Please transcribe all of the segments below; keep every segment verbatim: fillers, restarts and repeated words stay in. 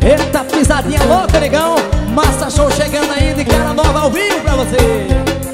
Eita, pisadinha louca, negão. Massa Show chegando aí de cara nova ao vivo pra você.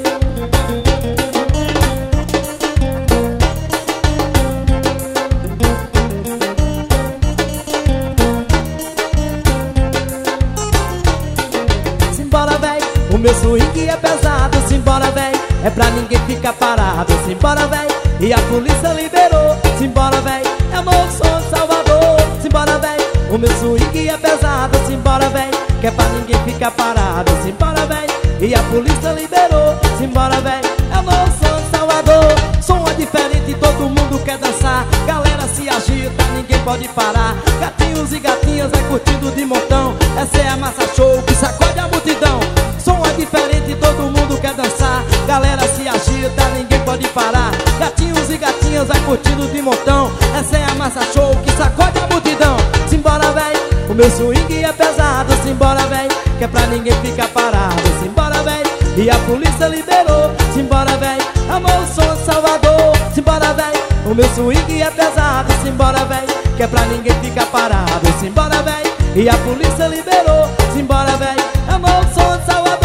Simbora, véi, o meu swing é pesado. Simbora, véi, é pra ninguém ficar parado. Simbora, véi, e a polícia liberou. Simbora, véi, é o novo som de Salvador. Simbora, véi, o meu swing é pesado. Simbora, véi, que é pra ninguém ficar parado. Simbora, véi, e a polícia liberou. Simbora, véi, é o novo som de Salvador. Som é diferente, todo mundo quer dançar. Galera se agita, ninguém pode parar. Gatinhos e gatinhas é curtido de montão. Essa é a Massa Show que sacode a multidão. Som é diferente, todo mundo quer dançar. Galera se agita, ninguém pode parar. Gatinhos e gatinhas é curtido de montão. Essa é a Massa Show que sacode a multidão. Simbora, véi, o meu swing é pesado. Simbora, véi, que é pra ninguém ficar parado. Simbora, véi, e a polícia liberou. Simbora, véi, amor, som de Salvador. Simbora, véi, o meu swing é pesado. Simbora, véi, que é pra ninguém ficar parado. Simbora, véi, e a polícia liberou. Simbora, véi, amor, som de Salvador.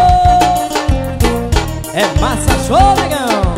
É Massa Show, negão.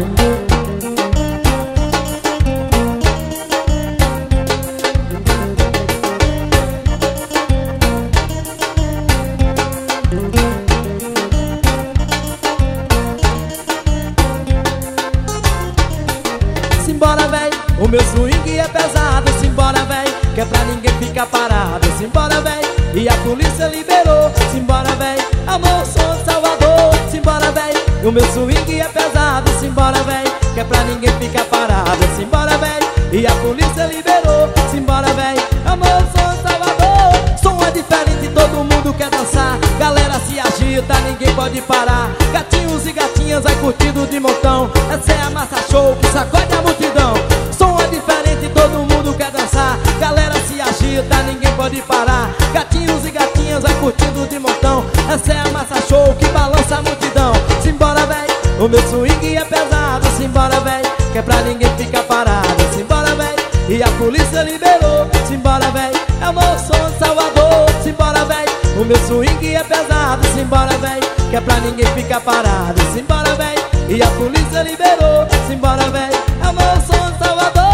Simbora, véi, o meu swing é pesado. Simbora, véi, que é pra ninguém ficar parado. Simbora, véi, e a polícia liberou. Simbora, véi, amor, som de Salvador. Simbora, véi, o meu swing é pesado. Simbora, véi, que é pra ninguém ficar parado. Simbora, véi, e a polícia liberou. Simbora, véi, amor, som de Salvador. Som é diferente, todo mundo quer dançar. Galera se agita, ninguém pode parar. Gatinhos e gatinhas é curtido de montão. Essa é a Massa Show que sacode a multidão. Som é diferente, todo mundo quer dançar. Galera se agita, ninguém pode parar. Gatinhos e gatinhas é curtido de montão. Essa é a Massa Show que balança a multidão. Simbora, véi, o meu swing é pesado. Simbora, véi, que é pra ninguém ficar parado. Simbora, véi, e a polícia liberou. Simbora, véi, é o novo som de Salvador. Simbora, véi, o meu swing é pesado. Simbora, véi, que é pra ninguém ficar parado. Simbora, véi, e a polícia liberou. Simbora, véi, é o novo som de Salvador.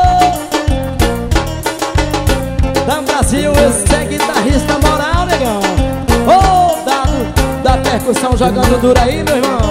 Da Brasil, esse é guitarrista moral, negão. Ô, oh, dado da percussão jogando duro aí, meu irmão.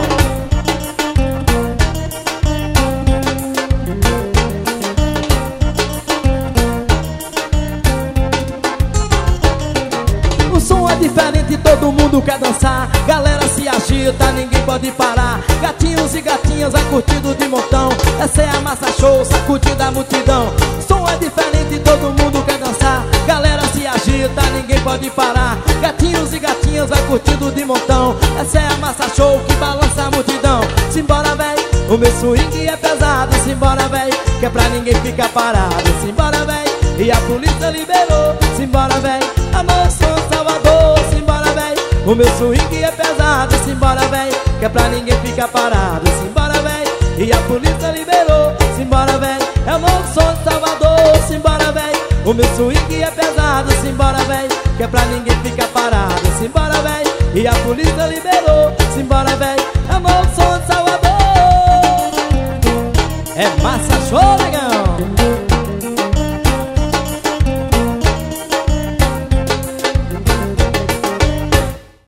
O som é diferente, todo mundo quer dançar. Galera se agita, ninguém pode parar. Gatinhos e gatinhas é curtido de montão. Essa é a Massa Show, sacudida a multidão. Som é diferente, todo mundo quer dançar. Galera se agita, ninguém pode parar. Gatinhos e gatinhas é curtido de montão. Essa é a Massa Show que balança a multidão. Simbora, véi, o meu swing é pesado. Simbora, véi, que é pra ninguém ficar parado. Simbora, véi, e a polícia liberou. Simbora, véi, amor, som de Salvador. Simbora, véi, o meu swing é pesado. Simbora, véi, que é pra ninguém ficar parado. Simbora, véi, e a polícia liberou. Simbora, véi, é o novo som de Salvador. Simbora, véi, o meu swing é pesado. Simbora, véi, que é pra ninguém ficar parado. Simbora, véi, e a polícia liberou. Simbora, véi, é o novo som de Salvador. É Massa Show.